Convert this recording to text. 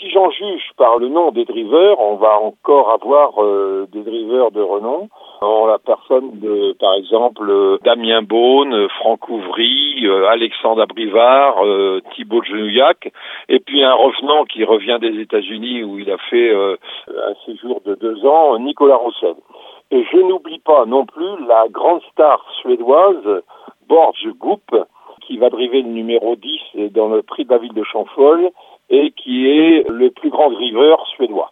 si j'en juge par le nom des drivers, on va encore avoir des drivers de renom. En la personne de, par exemple, Damien Beaune, Franck Ouvry, Alexandre Abrivard, Thibaut Genouillac, et puis un revenant qui revient des États-Unis où il a fait un séjour de 2 ans, Nicolas Roussel. Et je n'oublie pas non plus la grande star suédoise, Borge Goop, qui va driver le numéro 10 dans le prix de la ville de Champhol et qui est le plus grand driver suédois.